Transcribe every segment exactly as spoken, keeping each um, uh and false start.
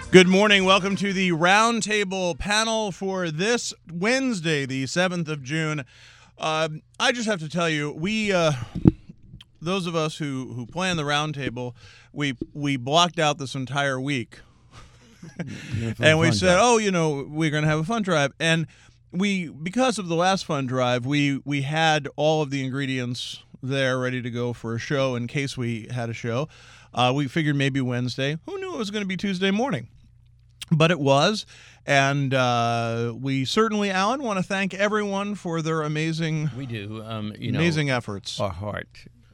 Good morning. Welcome to the Roundtable panel for this Wednesday, the seventh of June. Uh, I just have to tell you, we, uh, those of us who, who plan the Roundtable, we we blocked out this entire week. And we said, drive. oh, you know, we're going to have a fun drive. And we, because of the last fun drive, we, we had all of the ingredients there ready to go for a show in case we had a show. Uh, we figured maybe Wednesday. Who knew it was going to be Tuesday morning? But it was, and uh, we certainly, Alan, want to thank everyone for their amazing, we do, um, you know, amazing efforts. Our heart,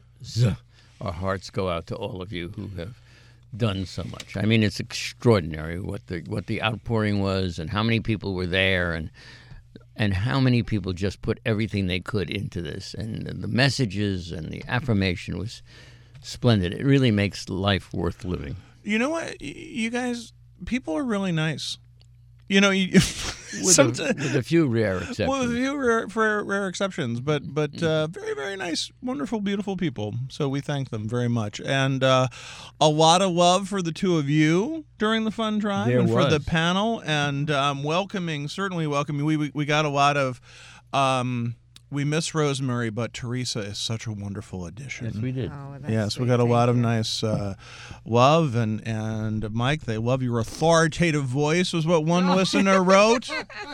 our hearts go out to all of you who have done so much. I mean, it's extraordinary what the what the outpouring was, and how many people were there, and and how many people just put everything they could into this, and the messages and the affirmation was splendid. It really makes life worth living. You know what, you guys. People are really nice. You know, you, with, a, with a few rare exceptions. Well, with a few rare, rare, rare exceptions, but but uh, very, very nice, wonderful, beautiful people. So we thank them very much. And uh, a lot of love for the two of you during the fun drive there and was. for the panel. And um, welcoming, certainly welcoming. We, we, we got a lot of... Um, We miss Rosemary, but Teresa is such a wonderful addition. Yes, we did. Oh, that's yes, sweet. we got a Thank lot of you. nice uh, love. And, and Mike, they love your authoritative voice, was what one listener wrote.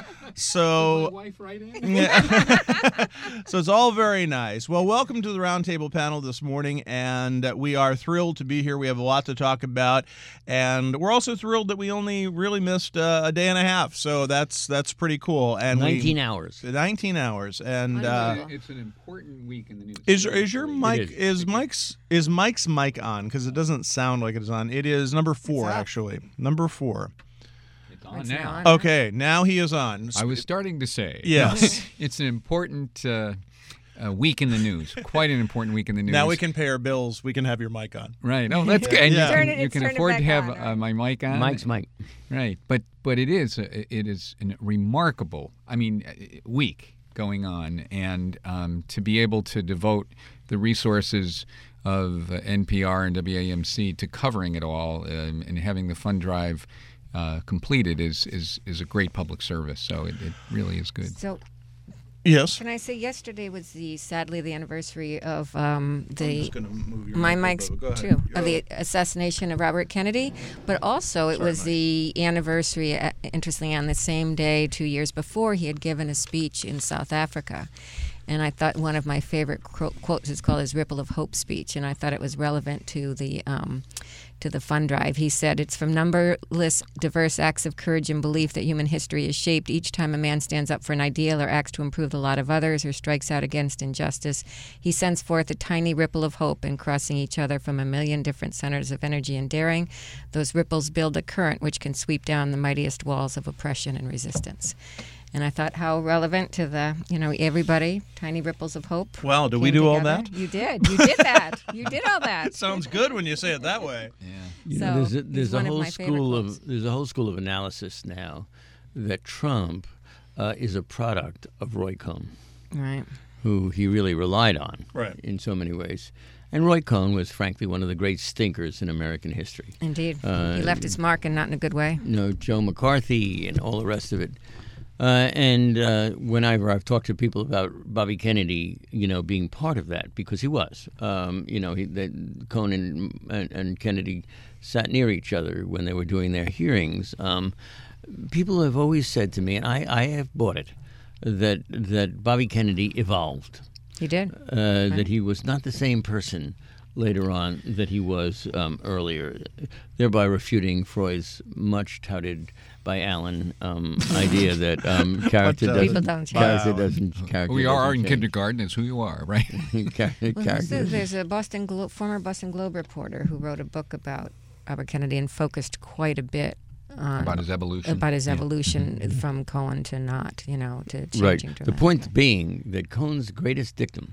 So, my wife right in? yeah. So it's all very nice. Well, welcome to the Roundtable panel this morning, and uh, we are thrilled to be here. We have a lot to talk about, and we're also thrilled that we only really missed uh, a day and a half. So that's that's pretty cool. And nineteen we, hours. nineteen hours, and uh, it's an important week in the news. is is your mic is. is Mike's is Mike's mic on? Because it doesn't sound like it's on. It is number four, It's up. actually. Number four. It's on It's now. on. Okay, now he is on. I was starting to say. Yes. It's an important uh, uh, week in the news. Quite an important week in the news. Now we can pay our bills. We can have your mic on. Right. Oh, that's good. And Yeah. you Turn can, it- you it's can turned it afford to back have on, uh, right? my mic on. Mike's Mike. Right. But but it is a, it is a remarkable, I mean, uh, week going on, and um, to be able to devote the resources of uh, N P R and W A M C to covering it all um, and having the fund drive uh, completed is, is is a great public service. So it, it really is good. So, Yes. can I say yesterday was the sadly the anniversary of um, I'm the just gonna move your my mic mic's over. Go ahead. too You're of the up. assassination of Robert Kennedy, but also it Sorry, was Mike. the anniversary. Uh, interestingly, on the same day, two years before, he had given a speech in South Africa. And I thought one of my favorite quote, quotes is called his "Ripple of Hope" speech, and I thought it was relevant to the um, to the fund drive. He said, "It's from numberless diverse acts of courage and belief that human history is shaped. Each time a man stands up for an ideal or acts to improve the lot of others or strikes out against injustice, he sends forth a tiny ripple of hope, and crossing each other from a million different centers of energy and daring, those ripples build a current which can sweep down the mightiest walls of oppression and resistance." And I thought how relevant to the, you know, everybody, tiny ripples of hope. Wow, did we came do all together. that? You did. You did that. You did all that. It sounds good when you say it that way. Yeah. You So, know, there's a, he's there's a one of whole my favorite school quotes. of there's a whole school of analysis now that Trump uh, is a product of Roy Cohn, Right. who he really relied on Right. in so many ways. And Roy Cohn was, frankly, one of the great stinkers in American history. Indeed. Uh, he left his mark, and not in a good way. You know, Joe McCarthy and all the rest of it. Uh, and uh, whenever I've talked to people about Bobby Kennedy, you know, being part of that, because he was, um, you know, he, that Cohn and, and, and Kennedy sat near each other when they were doing their hearings. Um, people have always said to me, and I, I have bought it, that that Bobby Kennedy evolved, He did. uh, that he was not the same person later on that he was um, earlier, thereby refuting Freud's much touted by Alan um, idea that um, character What, uh, doesn't People don't change. character Wow. doesn't character Who you are doesn't in change. kindergarten is who you are, right? Char- Well, character who's the- doesn't- there's a Boston Glo- former Boston Globe reporter who wrote a book about Robert Kennedy and focused quite a bit on About his evolution. about his Yeah. evolution from Cohen to not, you know, to changing Right. The dramatically. point being that Cohn's greatest dictum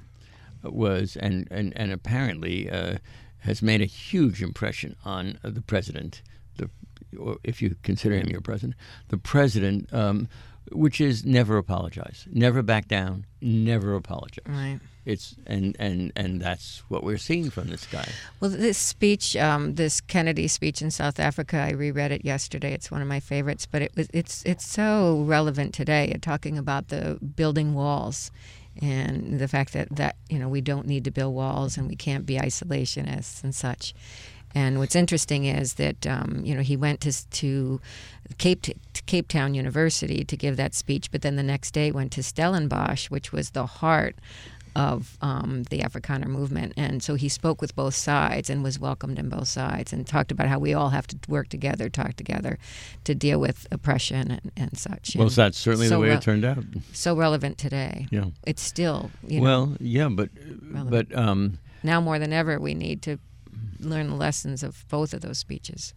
was, and and and apparently uh, has made a huge impression on uh, the president. The, or if you consider him your president, the president um, which is never apologize, never back down, never apologize. Right. It's and, and, and that's what we're seeing from this guy. Well, this speech, um, this Kennedy speech in South Africa, I reread it yesterday. It's one of my favorites, but it was it's it's so relevant today. It talking about the building walls and the fact that, that you know we don't need to build walls and we can't be isolationists and such. And what's interesting is that um, you know he went to to Cape to Cape Town University to give that speech, but then the next day went to Stellenbosch, which was the heart of um, the Afrikaner movement. And so he spoke with both sides and was welcomed in both sides and talked about how we all have to work together, talk together to deal with oppression and, and such. Well, and that's certainly so the way re- it turned out. So relevant today. Yeah. It's still, you know, Well, yeah, but relevant. but um, now more than ever we need to learn the lessons of both of those speeches.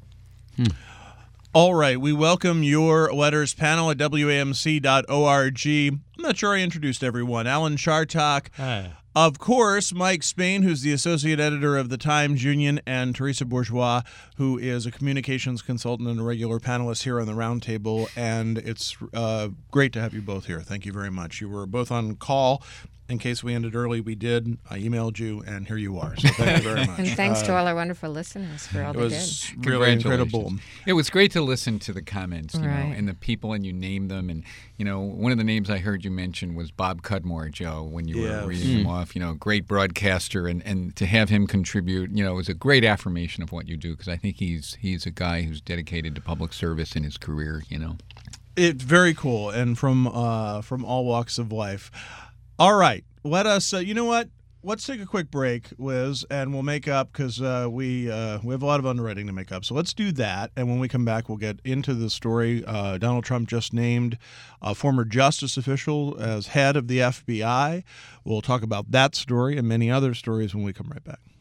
All right, we welcome your letters panel at W A M C dot org. I'm not sure I introduced everyone. Alan Chartock. Hi. Of course, Mike Spain, who's the associate editor of the Times Union, and Teresa Bourgeois, who is a communications consultant and a regular panelist here on the Roundtable. And it's uh, great to have you both here. Thank you very much. You were both on call. In case we ended early, we did. I emailed you, and here you are. So thank you very much. And thanks Uh, to all our wonderful listeners for all It they was did. really Congratulations. incredible. It was great to listen to the comments, you know, Right. and the people, and you named them. And, you know, one of the names I heard you mention was Bob Cudmore, Joe, when you Yes. were reading him off. You know, great broadcaster, and, and to have him contribute, you know, was a great affirmation of what you do, because I think he's he's a guy who's dedicated to public service in his career, you know. It's very cool, and from uh, from all walks of life. All right, let us. Uh, you know what? Let's take a quick break, Liz, and we'll make up because uh, we uh, we have a lot of underwriting to make up. So let's do that, and when we come back, we'll get into the story. Uh, Donald Trump just named a former justice official as head of the F B I. We'll talk about that story and many other stories when we come right back.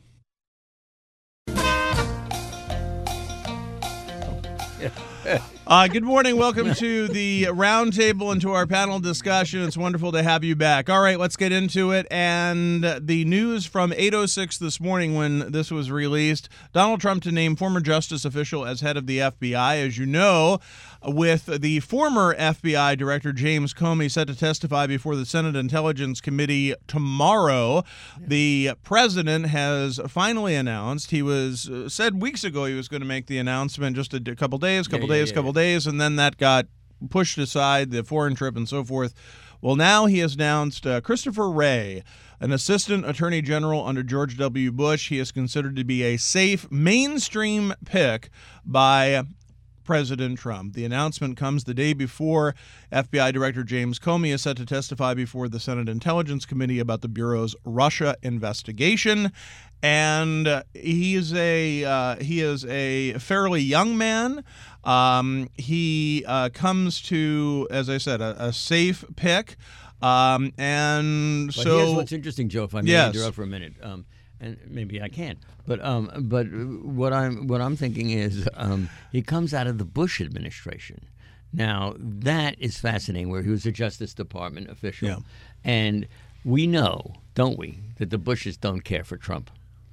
Uh, good morning. Welcome to the Roundtable and to our panel discussion. It's wonderful to have you back. All right, let's get into it. And the news from eight oh six this morning when this was released, Donald Trump to name former justice official as head of the F B I. As you know, with the former F B I Director James Comey set to testify before the Senate Intelligence Committee tomorrow, the president has finally announced, he was uh, said weeks ago he was going to make the announcement, just a, a couple days, couple Yeah, yeah, days, yeah, couple yeah. days, and then that got pushed aside, the foreign trip and so forth. Well, now he has announced uh, Christopher Wray, an assistant attorney general under George W. Bush. He is considered to be a safe mainstream pick by President Trump. The announcement comes the day before F B I Director James Comey is set to testify before the Senate Intelligence Committee about the Bureau's Russia investigation. And uh, he is a uh, he is a fairly young man. Um, he uh, comes to, as I said, a, a safe pick. Um, and But so here's what's interesting, Joe, if I may Yes. interrupt for a minute, um, and maybe I can. But um, but what I'm what I'm thinking is um, he comes out of the Bush administration. Now that is fascinating, where he was a Justice Department official, Yeah. and we know, don't we, that the Bushes don't care for Trump.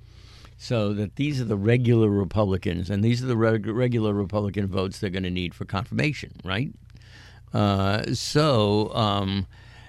So that these are the regular Republicans, and these are the reg- regular Republican votes they're going to need for confirmation, right? Uh, so. Um,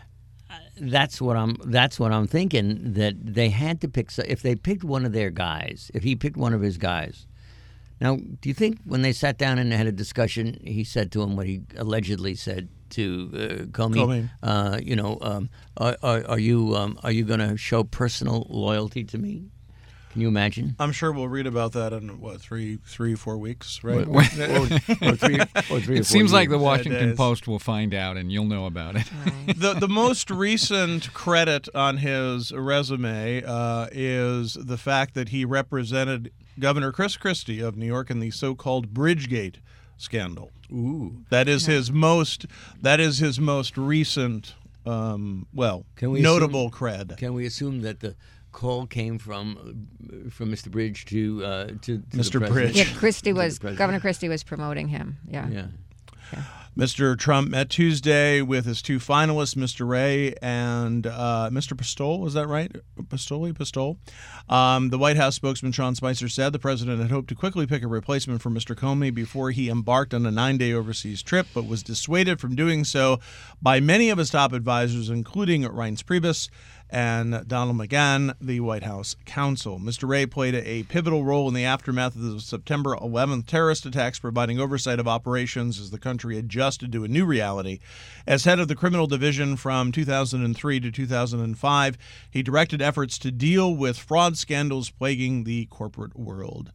That's what I'm. That's what I'm thinking. That they had to pick. If they picked one of their guys, if he picked one of his guys. Now, do you think when they sat down and had a discussion, he said to him what he allegedly said to uh, Comey? Comey. Uh, you know, um, are, are, are you um, are you going to show personal loyalty to me? Can you imagine? I'm sure we'll read about that in what three, three, four weeks, right? or, or three, or three or It four seems like the years. Washington days. Post will find out, and you'll know about it. Right. the the most recent credit on his resume uh, is the fact that he represented Governor Chris Christie of New York in the so-called Bridgegate scandal. Ooh. That is his most. That is his most recent. Um, well, Can we notable assume- cred. Can we assume that the call came from uh, from Mister Bridge to uh, to, to Mister the president? Bridge. Yeah, Christie To the was president. Governor Christie was promoting him. Yeah. Yeah. Mister Trump met Tuesday with his two finalists, Mister Wray and uh, Mister Pistole. Is that right? Pistole? Pistole? Um, the White House spokesman Sean Spicer said the president had hoped to quickly pick a replacement for Mister Comey before he embarked on a nine-day overseas trip, but was dissuaded from doing so by many of his top advisors, including Reince Priebus and Donald McGahn, the White House counsel. Mister Wray played a pivotal role in the aftermath of the September eleventh terrorist attacks, providing oversight of operations as the country adjusted to a new reality. As head of the criminal division from two thousand three to two thousand five, he directed efforts to deal with fraud scandals plaguing the corporate world.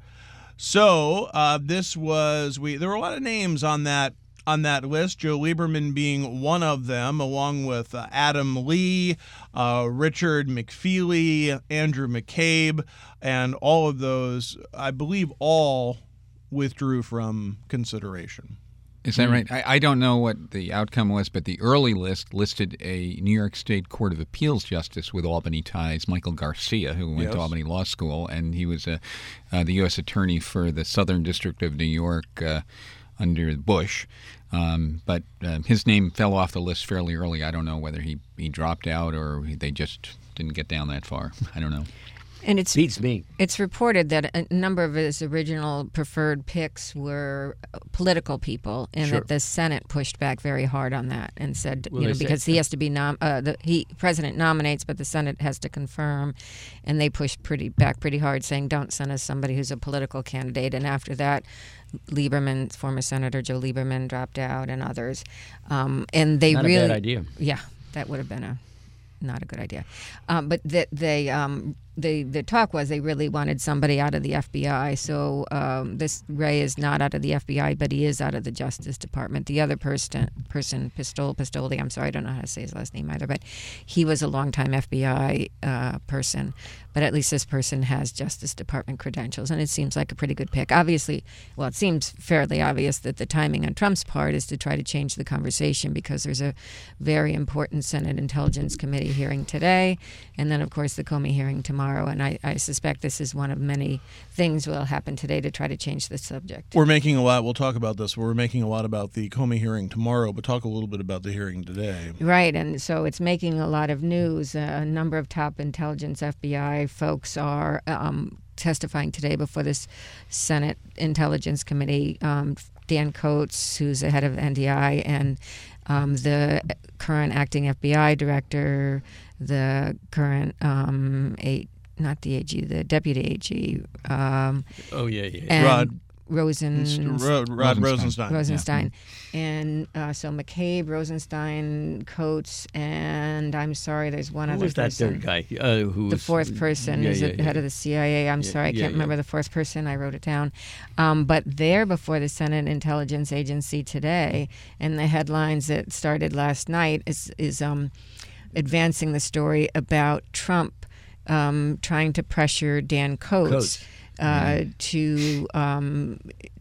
So uh, this was we. There were a lot of names on that. On that list, Joe Lieberman being one of them, along with uh, Adam Lee, uh, Richard McFeely, Andrew McCabe, and all of those, I believe, all withdrew from consideration. Is that right? I, I don't know what the outcome was, but the early list listed a New York State Court of Appeals justice with Albany ties, Michael Garcia, who went Yes. to Albany Law School, and he was uh, uh, the U S attorney for the Southern District of New York uh, under Bush. Um, but uh, his name fell off the list fairly early. I don't know whether he, he dropped out or they just didn't get down that far. I don't know. And it's Beats me. It's reported that a number of his original preferred picks were political people, and Sure. that the Senate pushed back very hard on that and said, Well, you know, they said- because he has to be nom- uh, the he president nominates, but the Senate has to confirm, and they pushed pretty back pretty hard, saying, "Don't send us somebody who's a political candidate." And after that, Lieberman, former Senator Joe Lieberman, dropped out, and others, um, and they Not really, a bad idea. yeah, that would have been a not a good idea. Um, but that they, um, they, the talk was they really wanted somebody out of the F B I. So um, this Wray is not out of the F B I, but he is out of the Justice Department. The other person, person Pistole, Pistole, I'm sorry, I don't know how to say his last name either, but he was a longtime F B I uh, person. But at least this person has Justice Department credentials, and it seems like a pretty good pick. Obviously, well, it seems fairly obvious that the timing on Trump's part is to try to change the conversation because there's a very important Senate Intelligence Committee hearing today, and then, of course, the Comey hearing tomorrow. And I, I suspect this is one of many things will happen today to try to change the subject. We're making a lot. We'll talk about this. We're making a lot about the Comey hearing tomorrow, but talk a little bit about the hearing today. Right, and so it's making a lot of news. Uh, a number of top intelligence F B I folks are um, testifying today before this Senate Intelligence Committee. Um, Dan Coates, who's the head of N D I, and um, the current acting F B I director, the current um, a, not the A G, the deputy A G, um, Oh, yeah, yeah. and Rod- Rosen. Rod, Rod Rosenstein. Rosenstein. Rosenstein. And uh, so McCabe, Rosenstein, Coates, and I'm sorry, there's one Who other was that person. third guy? Uh, who The was, fourth person yeah, is yeah, the yeah. head of the C I A. I'm Yeah, sorry, I yeah, can't yeah. remember the fourth person. I wrote it down. Um, but they're before the Senate Intelligence Agency today, and the headlines that started last night is is um, advancing the story about Trump um, trying to pressure Dan Coates. Coates. Uh, to um,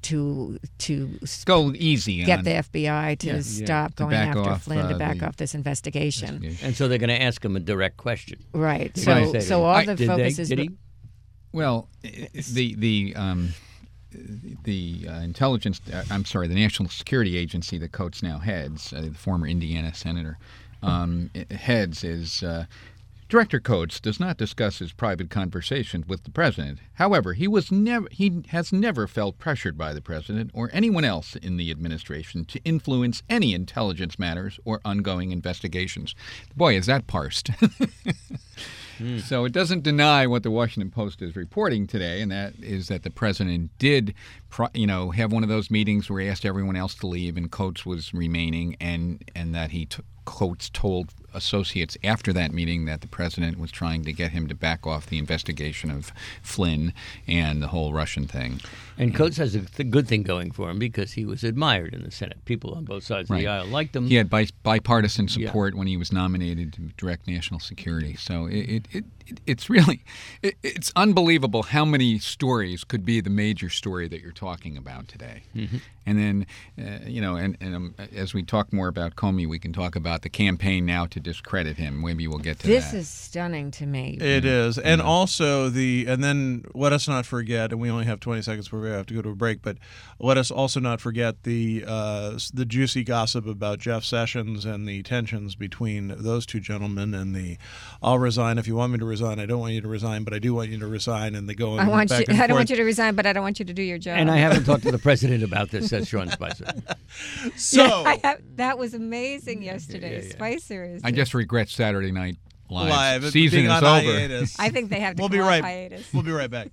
to to s- Go easy get on the F B I to Yeah, yeah. stop To going back after off, Flynn, to uh, back the- off this investigation. And so they're going to ask him a direct question. Right. They're gonna So say to so him, all "I- the did focus they, is did he? Well, the the um, the uh, intelligence, uh, I'm sorry, the National Security Agency that Coates now heads, uh, the former Indiana senator, um, it heads is uh, Director Coates does not discuss his private conversations with the president. However, he was never he has never felt pressured by the president or anyone else in the administration to influence any intelligence matters or ongoing investigations. Boy, is that parsed. So it doesn't deny what the Washington Post is reporting today, and that is that the president did, pro- you know, have one of those meetings where he asked everyone else to leave, and Coates was remaining, and and that he t- Coates told associates after that meeting that the president was trying to get him to back off the investigation of Flynn and the whole Russian thing. And Coates has a th- good thing going for him because he was admired in the Senate. People on both sides of Right. the aisle liked him. He had bi- bipartisan Yeah. support when he was nominated to direct national security. So it, it, it, it, it's really, it, it's unbelievable how many stories could be the major story that you're talking about today. Mm-hmm. And then, uh, you know, and, and um, as we talk more about Comey, we can talk about the campaign now to discredit him. Maybe we'll get to this that. This is stunning to me. It is. And also the, and then let us not forget, and we only have twenty seconds before we have to go to a break, but let us also not forget the uh, the juicy gossip about Jeff Sessions and the tensions between those two gentlemen and the, I'll resign if you want me to resign. I don't want you to resign, but I do want you to resign. And they go I want back you. and I don't forth. want you to resign, but I don't want you to do your job. And I haven't talked to the president about this, says Sean Spicer. So yeah, I have, that was amazing yesterday. Yeah, yeah. Spicer is. I just regret Saturday Night Live. live it's Season being is on over. hiatus. I think they have to We'll go be on right. hiatus. We'll be right back.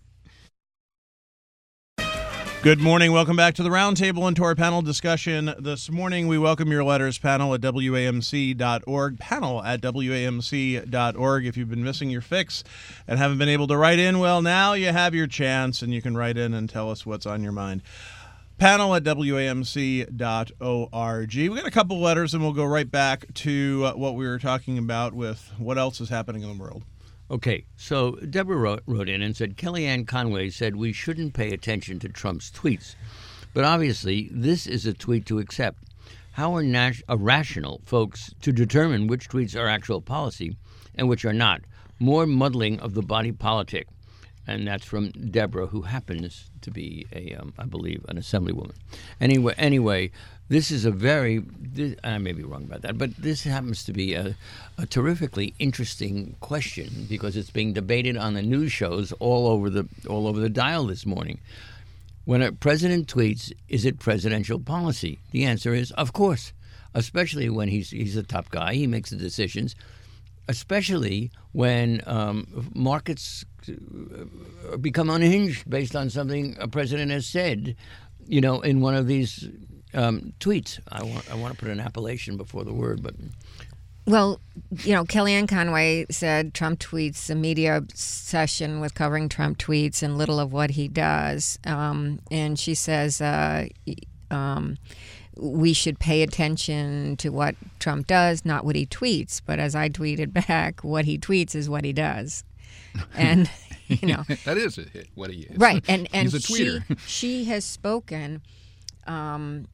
Good morning. Welcome back to the Roundtable and to our panel discussion. This morning, we welcome your letters, panel at W A M C dot org, panel at W A M C dot org. If you've been missing your fix and haven't been able to write in, well, now you have your chance, and you can write in and tell us what's on your mind. Panel at W A M C dot org. We got a couple letters, and we'll go right back to uh, what we were talking about with what else is happening in the world. Okay, so Deborah wrote, wrote in and said, Kellyanne Conway said we shouldn't pay attention to Trump's tweets. But obviously, this is a tweet to accept. How are nas- uh, rational folks to determine which tweets are actual policy and which are not? More muddling of the body politic. And that's from Deborah, who happens to be, a, um, I believe, an assemblywoman. Anyway, anyway, this is a very, this, I may be wrong about that, but this happens to be a, a terrifically interesting question because it's being debated on the news shows all over the all over the dial this morning. When a president tweets, is it presidential policy? The answer is, of course, especially when he's he's a top guy, he makes the decisions. Especially when um, markets become unhinged based on something a president has said, you know, in one of these um, tweets. I want I want to put an appellation before the word, but Well, you know, Kellyanne Conway said Trump tweets, a media obsession with covering Trump tweets and little of what he does. Um, and she says uh, um, we should pay attention to what Trump does, not what he tweets. But as I tweeted back, what he tweets is what he does. And, you know. That is it, what he is. Right. And, and He's a tweeter. She, she has spoken um,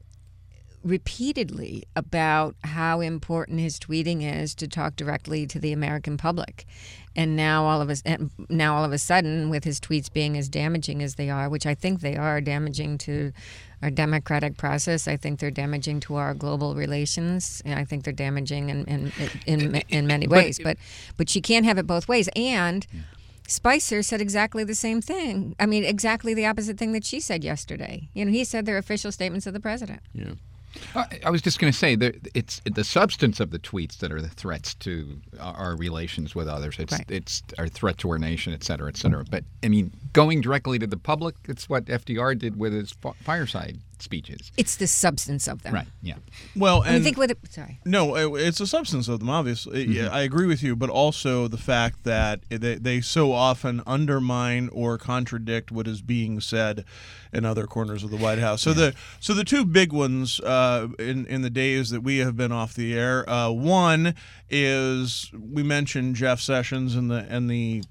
repeatedly about how important his tweeting is to talk directly to the American public. And now all of a, and now all of a sudden, with his tweets being as damaging as they are, which I think they are damaging to our democratic process, I think they're damaging to our global relations, and I think they're damaging in in, in, in many ways. But but she can't have it both ways. And yeah. Spicer said exactly the same thing. I mean, exactly the opposite thing that she said yesterday. You know, he said they're official statements of the president. Yeah. I was just going to say that it's the substance of the tweets that are the threats to our relations with others. It's right. it's our threat to our nation, et cetera, et cetera. But I mean, going directly to the public, it's what F D R did with his fireside speeches. It's the substance of them, right? Yeah. Well, and I think with it, sorry, no, it's the substance of them. Obviously, Mm-hmm. I agree with you, but also the fact that they they so often undermine or contradict what is being said in other corners of the White House. So yeah. the so the two big ones uh, in in the days that we have been off the air. Uh, one is we mentioned Jeff Sessions and the and the.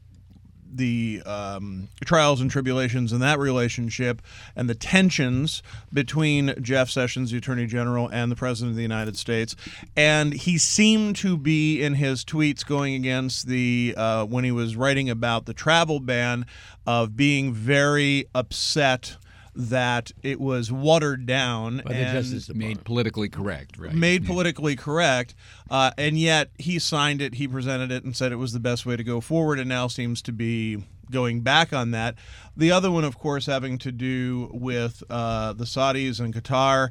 the um, trials and tribulations in that relationship and the tensions between Jeff Sessions, the Attorney General, and the President of the United States. And he seemed to be, in his tweets going against the, uh, when he was writing about the travel ban, of being very upset that it was watered down By the and Justice Department. Made politically correct, right? Made yeah. politically correct, uh, and yet he signed it, he presented it, and said it was the best way to go forward, and now seems to be going back on that. The other one, of course, having to do with uh, the Saudis and Qatar,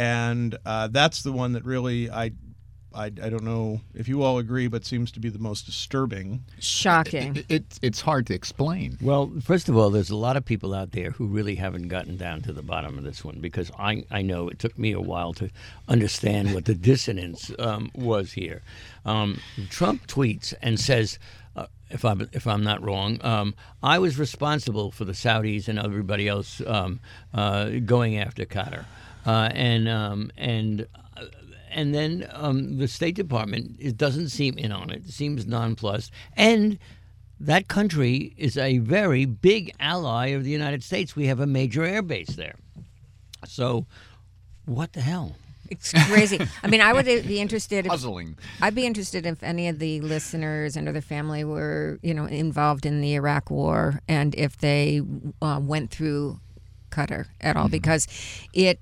and uh, that's the one that really I. I, I don't know if you all agree, but seems to be the most disturbing. Shocking. It, it, it's hard to explain. Well, first of all, there's a lot of people out there who really haven't gotten down to the bottom of this one, because I, I know it took me a while to understand what the dissonance um, was here. Um, Trump tweets and says, uh, if I'm if I'm not wrong, um, I was responsible for the Saudis and everybody else um, uh, going after Qatar, uh, and um, and. Uh, And then um, the State Department, it doesn't seem in on it. It seems nonplussed. And that country is a very big ally of the United States. We have a major air base there. So, what the hell? It's crazy. I mean, I would be interested. If, Puzzling. I'd be interested if any of the listeners and or their family were, you know, involved in the Iraq War, and if they uh, went through Qatar at all, mm-hmm. because it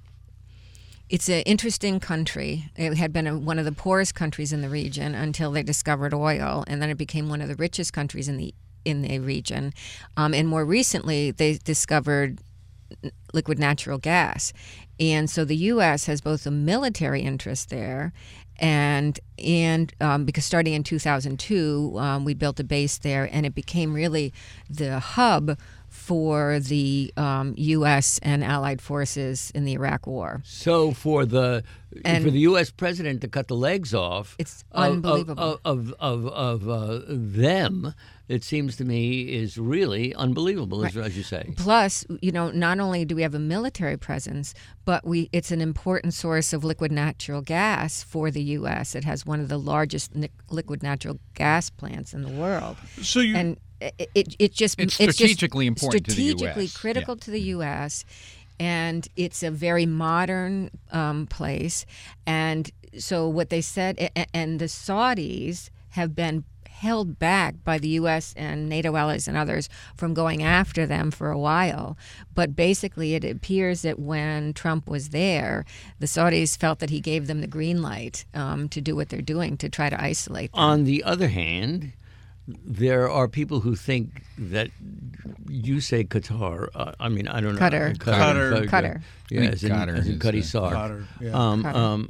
it's an interesting country. It had been a, one of the poorest countries in the region until they discovered oil, and then it became one of the richest countries in the in the region. Um, and more recently, they discovered liquid natural gas. And so the U S has both a military interest there, and and um, because starting in two thousand two, um, we built a base there, and it became really the hub for the um, U S and allied forces in the Iraq War. So for the and for the U S president to cut the legs off, it's of, unbelievable. Of of of, of uh, them, it seems to me, is really unbelievable, right. as, as you say. Plus, you know, not only do we have a military presence, but we it's an important source of liquid natural gas for the U S. It has one of the largest ni- liquid natural gas plants in the world. So you and it it, it just it's it's strategically just important strategically to the U S. critical yeah. to the U S. And it's a very modern um, place. And so what they said, and the Saudis have been held back by the U S and NATO allies and others from going after them for a while. But basically it appears that when Trump was there, the Saudis felt that he gave them the green light um, to do what they're doing, to try to isolate them. On the other hand, there are people who think that you say Qatar. Uh, I mean, I don't know. Qatar. Qatar. Qatar. Yeah, as in, Qatar as in is, Qadi uh, Sark. Qatar, yeah. Um, Qatar. um,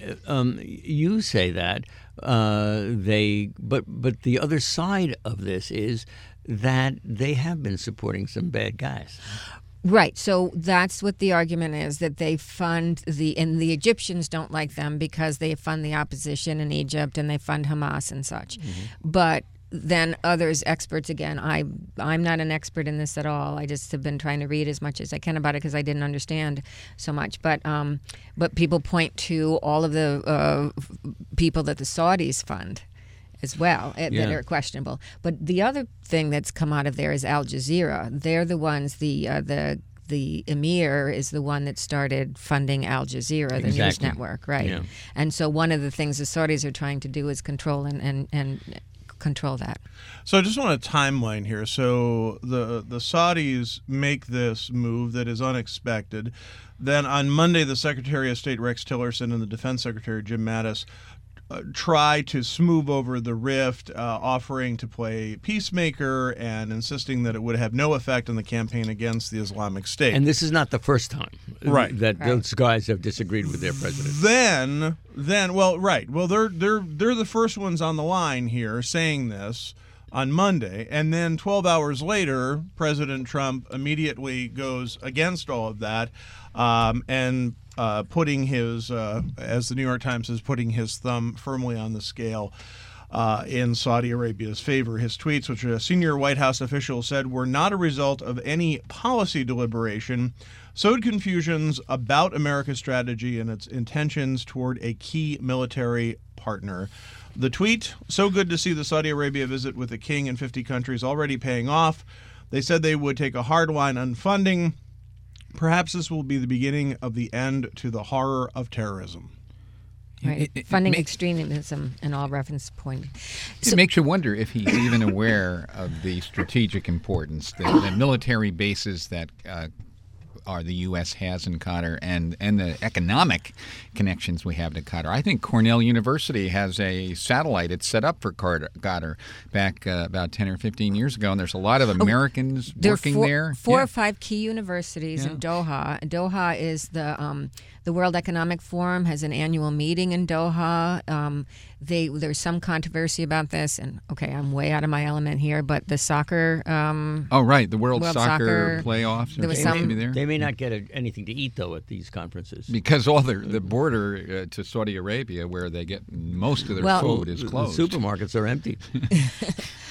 um, you say that uh, they, but but the other side of this is that they have been supporting some bad guys. Right. So that's what the argument is, that they fund the, and the Egyptians don't like them because they fund the opposition in Egypt and they fund Hamas and such. Mm-hmm. But then others, experts, again, I, I'm not an expert in this at all. I just have been trying to read as much as I can about it because I didn't understand so much. But um, but people point to all of the uh, people that the Saudis fund as well uh, Yeah. that are questionable. But the other thing that's come out of there is Al Jazeera. They're the ones, the uh, the the emir is the one that started funding Al Jazeera, the news Exactly. network, right? Yeah. And so one of the things the Saudis are trying to do is control and and, and control that. So I just want a timeline here. So the the Saudis make this move that is unexpected. Then on Monday, the Secretary of State Rex Tillerson and the Defense Secretary Jim Mattis uh, try to smooth over the rift, uh, offering to play peacemaker and insisting that it would have no effect on the campaign against the Islamic State. And this is not the first time Right. that Right. those guys have disagreed with their president. Then, then, well, right. Well, they're they're they're the first ones on the line here saying this on Monday, and then twelve hours later, President Trump immediately goes against all of that, um, and uh, putting his, uh, as the New York Times is, putting his thumb firmly on the scale uh, in Saudi Arabia's favor. His tweets, which a senior White House official said were not a result of any policy deliberation, sowed confusions about America's strategy and its intentions toward a key military partner. The tweet, so good to see the Saudi Arabia visit with the king in fifty countries already paying off. They said they would take a hard line on funding. Perhaps this will be the beginning of the end to the horror of terrorism. Right. It- it- Funding it ma- extremism and all reference point. It makes you wonder if he's even aware of the strategic importance, the, the military bases that uh, are the U S has in Qatar, and, and the economic connections we have to Qatar. I think Cornell University has a satellite it's set up for Qatar, Qatar back uh, about ten or fifteen years ago, and there's a lot of Americans There are working four, there. Four Yeah. or five key universities Yeah. in Doha. Doha is the um, the World Economic Forum has an annual meeting in Doha. Um, they there's some controversy about this, and okay, I'm way out of my element here, but the soccer. Um, Oh, right, the World, World Soccer, Soccer, playoffs. there was are some- supposed to be there. They may not get a, anything to eat, though, at these conferences. Because all the the border uh, to Saudi Arabia, where they get most of their Well- food, is The- closed. The supermarkets are empty.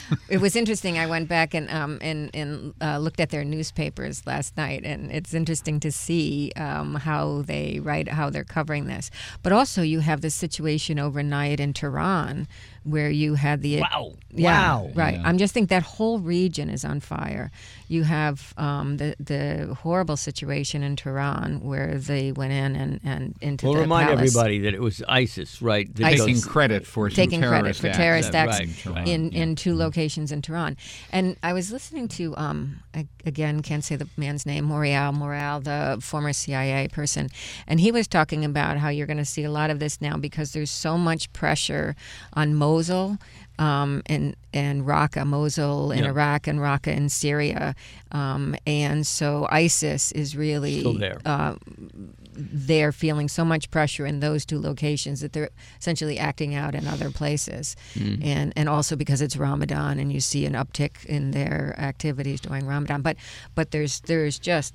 It was interesting. I went back and um, and and uh, looked at their newspapers last night, and it's interesting to see um, how they write, how they're covering this. But also, you have this situation overnight in Tehran, where you had the Wow. yeah, Wow. right. Yeah. I'm just think that whole region is on fire. You have um, the the horrible situation in Tehran where they went in and, and into We'll the remind palace. everybody that it was ISIS, right? that ISIS. Taking goes- credit for some taking credit terrorist for acts. terrorist acts Right, right. in, Yeah. in two locations in Tehran. And I was listening to, um, I, again, can't say the man's name, Morial Morale, the former C I A person, and he was talking about how you're going to see a lot of this now because there's so much pressure on Mosul um, and, and Raqqa, Mosul in Yeah. Iraq and Raqqa in Syria. Um, and so ISIS is really Still there. Uh, they're feeling so much pressure in those two locations that they're essentially acting out in other places. Mm. And and also because it's Ramadan and you see an uptick in their activities during Ramadan. But but there's there's just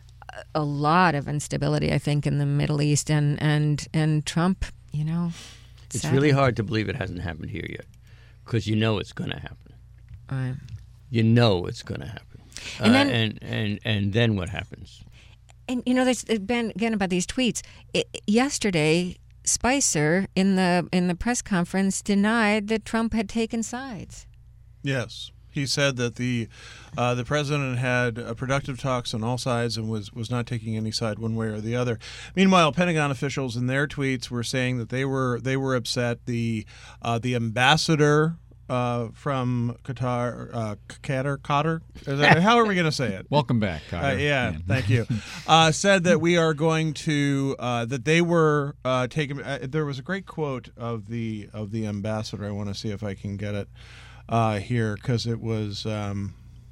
a lot of instability, I think, in the Middle East and and, and Trump, you know. It's sadly- really hard to believe it hasn't happened here yet, because you know it's going to happen. Right. You know it's going to happen. And Uh, then- and, and and then what happens? And you know, there's been again about these tweets. It, yesterday, Spicer in the in the press conference denied that Trump had taken sides. Yes. He said that the uh, the president had uh, productive talks on all sides and was, was not taking any side one way or the other. Meanwhile, Pentagon officials in their tweets were saying that they were they were upset. The uh, the ambassador uh, from Qatar, uh, Qatar, Qatar, is that, how are we going to say it? Welcome back, Cotter. Uh, yeah, Man. thank you. Uh, said that we are going to uh, that they were uh, taking. Uh, there was a great quote of the of the ambassador. I want to see if I can get it uh, here because it was um,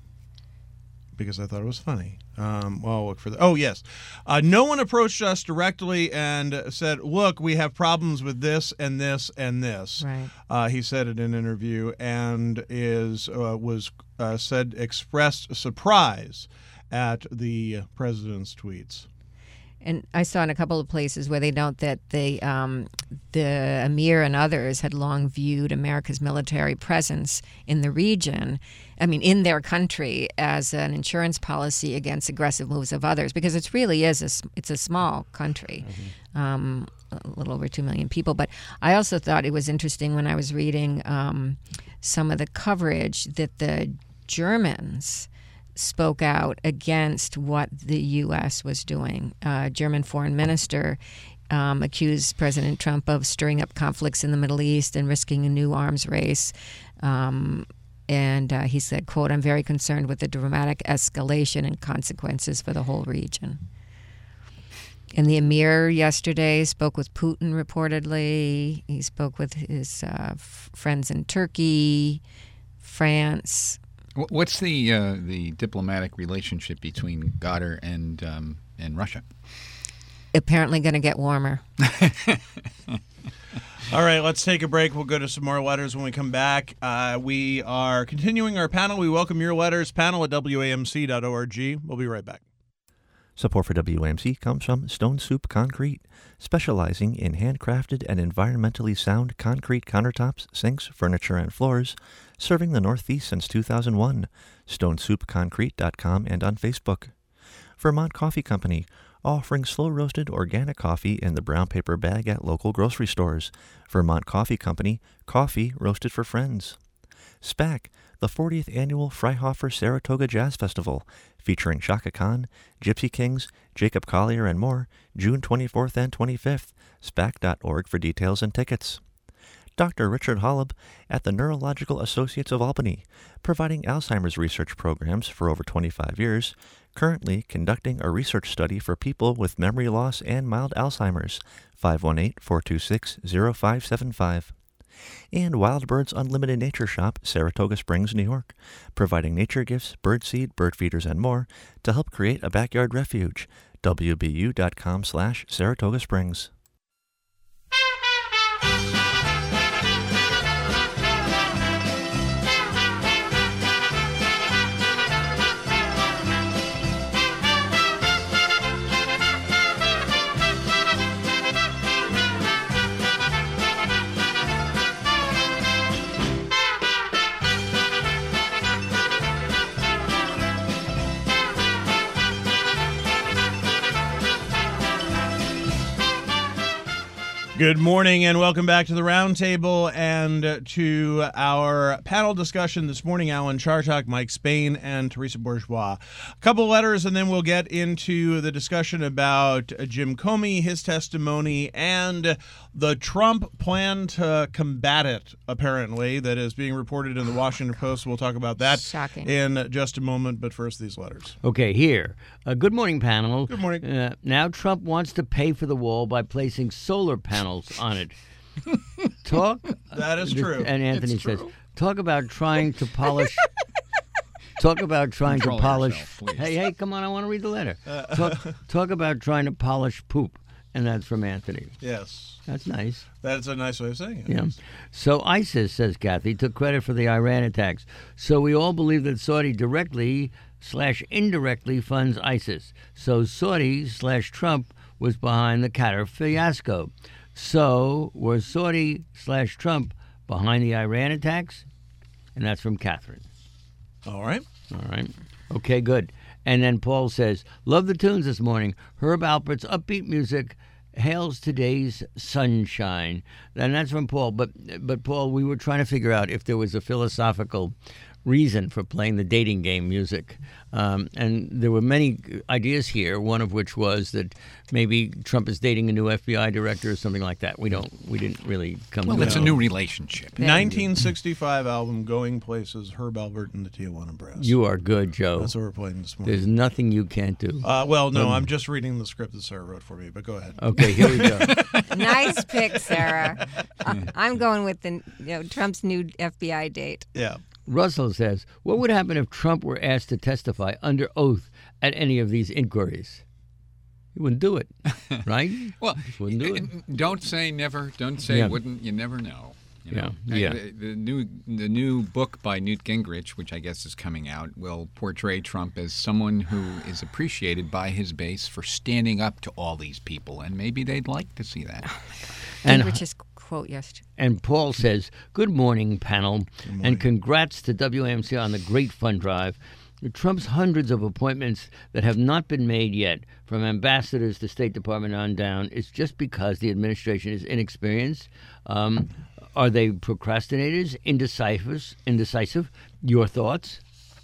because I thought it was funny. Um, well, I'll look for the. Oh yes, uh, no one approached us directly and said, "Look, we have problems with this and this and this." Right. Uh, he said in an interview, and is uh, was uh, said expressed surprise at the president's tweets. And I saw in a couple of places where they note that the um, the Emir and others had long viewed America's military presence in the region, I mean, in their country, as an insurance policy against aggressive moves of others, because it really is a s- it's a small country, um, a little over two million people. But I also thought it was interesting when I was reading um, some of the coverage that the Germans spoke out against what the U S was doing. Uh, German foreign minister um, accused President Trump of stirring up conflicts in the Middle East and risking a new arms race. Um, and uh, he said, quote, "I'm very concerned with the dramatic escalation and consequences for the whole region." And the Emir yesterday spoke with Putin reportedly. He spoke with his uh, f- friends in Turkey, France. Wh- What's the uh, the diplomatic relationship between Qatar and um, and Russia? Apparently going to get warmer. All right, let's take a break. We'll go to some more letters when we come back. Uh, we are continuing our panel. We welcome your letters. Panel at W A M C dot org. We'll be right back. Support for W A M C comes from Stone Soup Concrete, specializing in handcrafted and environmentally sound concrete countertops, sinks, furniture, and floors, serving the Northeast since two thousand one. stone soup concrete dot com and on Facebook. Vermont Coffee Company, offering slow-roasted organic coffee in the brown paper bag at local grocery stores. Vermont Coffee Company, coffee roasted for friends. SPAC, the fortieth Annual Freihofer Saratoga Jazz Festival, featuring Chaka Khan, Gypsy Kings, Jacob Collier, and more, June twenty-fourth and twenty-fifth. spac dot org for details and tickets. Doctor Richard Holub at the Neurological Associates of Albany, providing Alzheimer's research programs for over twenty-five years, currently conducting a research study for people with memory loss and mild Alzheimer's, five one eight, four two six, zero five seven five. And Wild Birds Unlimited Nature Shop, Saratoga Springs, New York, providing nature gifts, birdseed, bird feeders, and more to help create a backyard refuge, w b u dot com slash Saratoga Springs. Good morning and welcome back to the Roundtable and uh, to our panel discussion this morning. Alan Chartock, Mike Spain, and Teresa Bourgeois. A couple letters and then we'll get into the discussion about uh, Jim Comey, his testimony, and the Trump plan to combat it, apparently, that is being reported in the Washington Post. We'll talk about that Shocking. in just a moment, but first these letters. Okay, here. Uh, good morning, panel. Good morning. Uh, now Trump wants to pay for the wall by placing solar panels on it. Talk. That is true. And Anthony It's says, true. talk about trying to polish. Talk about trying Control to polish. yourself, please. Hey, hey, come on! I want to read the letter. Talk, talk about trying to polish poop, and that's from Anthony. Yes, That's nice. that's a nice way of saying it. Yeah. So ISIS, says Kathy, took credit for the Iran attacks. So we all believe that Saudi directly slash indirectly funds ISIS. So Saudi slash Trump was behind the Qatar fiasco. So was Saudi slash Trump behind the Iran attacks? And that's from Catherine. All right. All right. Okay, good. And then Paul says, love the tunes this morning. Herb Alpert's upbeat music hails today's sunshine. And that's from Paul. But, but Paul, we were trying to figure out if there was a philosophical reason for playing the dating game music. Um, and there were many ideas here, one of which was that maybe Trump is dating a new F B I director or something like that. We don't, we didn't really come Well, to it's know. a new relationship. nineteen sixty-five album, Going Places, Herb Alpert and the Tijuana Brass. You are good, Joe. That's what we're playing this morning. There's nothing you can't do. Uh, well, no, I'm just reading the script that Sarah wrote for me, but go ahead. Okay, here we go. Nice pick, Sarah. Uh, I'm going with the you know Trump's new F B I date. Yeah. Russell says, what would happen if Trump were asked to testify under oath at any of these inquiries? He wouldn't do it, right? Well, Just wouldn't do it. don't say never. Don't say Yeah. wouldn't. You never know. You know? Yeah, yeah. The, the new the new book by Newt Gingrich, which I guess is coming out, will portray Trump as someone who is appreciated by his base for standing up to all these people, and maybe they'd like to see that. And- Gingrich's quote yesterday. And Paul says, good morning, panel, and congrats to W A M C on the great fund drive. Trump's hundreds of appointments that have not been made yet, from ambassadors to State Department on down, is just because the administration is inexperienced. Um, are they procrastinators, indecisive? Indecisive? Your thoughts?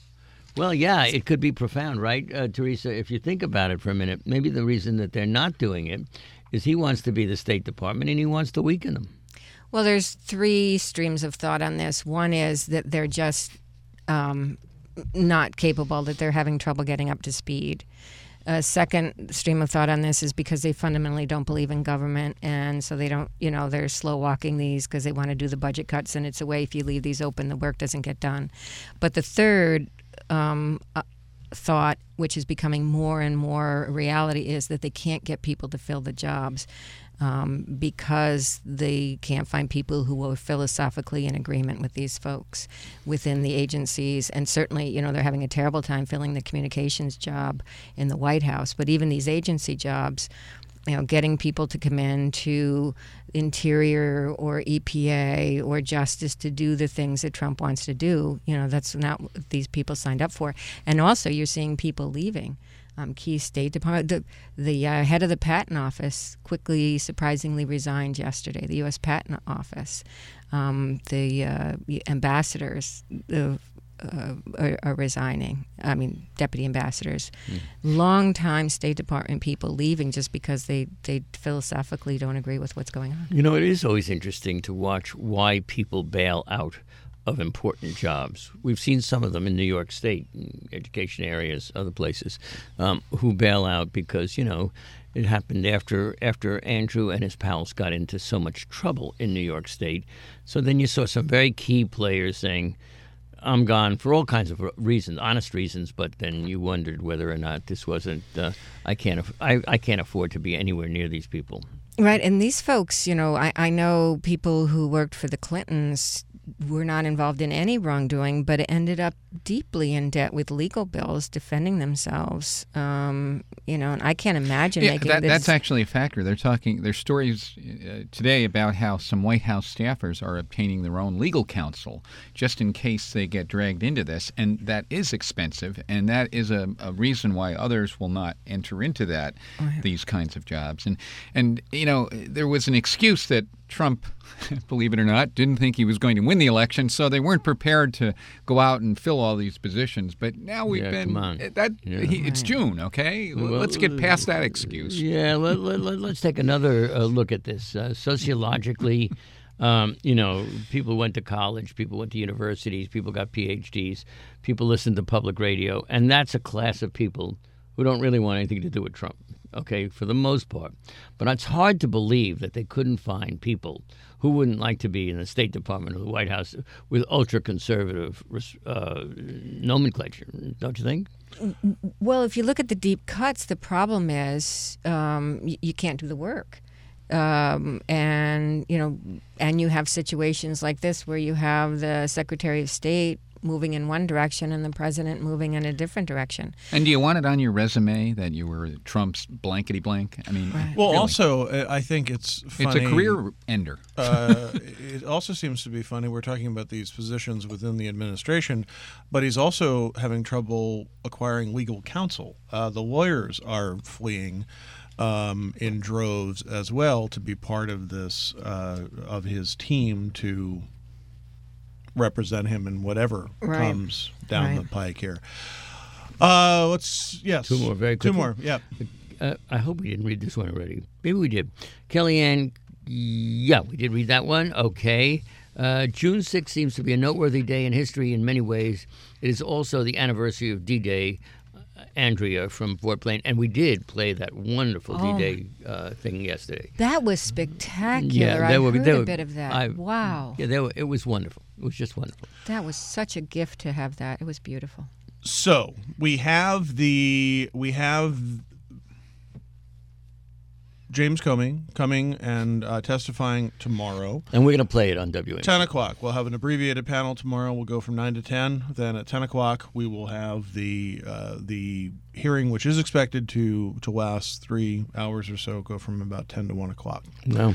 Well, yeah, it could be profound, right, uh, Teresa? If you think about it for a minute, maybe the reason that they're not doing it is he wants to be the State Department and he wants to weaken them. Well, there's three streams of thought on this. One is that they're just um, not capable, that they're having trouble getting up to speed. A second stream of thought on this is because they fundamentally don't believe in government, and so they don't, you know, they're slow walking these because they want to do the budget cuts, and it's a way if you leave these open, the work doesn't get done. But the third um, uh, thought, which is becoming more and more a reality, is that they can't get people to fill the jobs. Um, because they can't find people who are philosophically in agreement with these folks within the agencies. And certainly, you know, they're having a terrible time filling the communications job in the White House. But even these agency jobs, you know, getting people to come in to Interior or E P A or Justice to do the things that Trump wants to do, you know, that's not what these people signed up for. And also you're seeing people leaving. Um, key State Department, the, the uh, head of the Patent Office quickly, surprisingly resigned yesterday, the U S Patent Office. Um, the uh, ambassadors uh, uh, are, are resigning, I mean, deputy ambassadors. Mm. Long-time State Department people leaving just because they, they philosophically don't agree with what's going on. You know, it is always interesting to watch why people bail out of important jobs. We've seen some of them in New York State, in education areas, other places, um, who bail out because, you know, it happened after after Andrew and his pals got into so much trouble in New York State. So then you saw some very key players saying, I'm gone for all kinds of reasons, honest reasons, but then you wondered whether or not this wasn't, uh, I can't aff- I, I can't afford to be anywhere near these people. Right, and these folks, you know, I, I know people who worked for the Clintons were not involved in any wrongdoing, but it ended up deeply in debt with legal bills defending themselves. Um, you know, and I can't imagine Yeah, making that, this. that's actually a factor. They're talking. There's stories uh, today about how some White House staffers are obtaining their own legal counsel just in case they get dragged into this, and that is expensive, and that is a, a reason why others will not enter into that Oh, yeah. these kinds of jobs. And and you know, there was an excuse that Trump, believe it or not, didn't think he was going to win the election, so they weren't prepared to go out and fill all these positions. But now we've Yeah, been come on. that Yeah. he, it's June, okay? Let's get past that excuse. Yeah, let, let, let, let's take another uh, look at this. Uh, sociologically, um, you know, people went to college, people went to universities, people got P H Ds, people listened to public radio, and that's a class of people who don't really want anything to do with Trump, okay, for the most part. But it's hard to believe that they couldn't find people who wouldn't like to be in the State Department or the White House with ultra-conservative uh, nomenclature, don't you think? Well, if you look at the deep cuts, the problem is um, you, you can't do the work. Um, and, you know, and you have situations like this where you have the Secretary of State moving in one direction and the president moving in a different direction. And do you want it on your resume that you were Trump's blankety blank? I mean, Well, really. also, uh, I think it's funny. It's a career ender. uh, it also seems to be funny. We're talking about these positions within the administration, but he's also having trouble acquiring legal counsel. Uh, the lawyers are fleeing um, in droves as well to be part of this, uh, of his team to represent him in whatever Right. comes down Right. the pike here. Uh, let's, yes. Two more, very Two quickly. more, yeah. Uh, I hope we didn't read this one already. Maybe we did. Kellyanne, yeah, we did read that one. Okay. Uh, June sixth seems to be a noteworthy day in history in many ways. It is also the anniversary of D-Day, uh, Andrea from Fort Plain, and we did play that wonderful Oh. D-Day uh, thing yesterday. That was spectacular. Yeah, I there were- heard there a were- bit of that. I- wow. Yeah, there were, it was wonderful. It was just wonderful. That was such a gift to have that. It was beautiful. So we have the we have James Comey coming and uh, testifying tomorrow. And we're going to play it on W M C. ten o'clock. We'll have an abbreviated panel tomorrow. We'll go from nine to ten. Then at ten o'clock, we will have the uh, the hearing, which is expected to, to last three hours or so, go from about ten to one o'clock. No.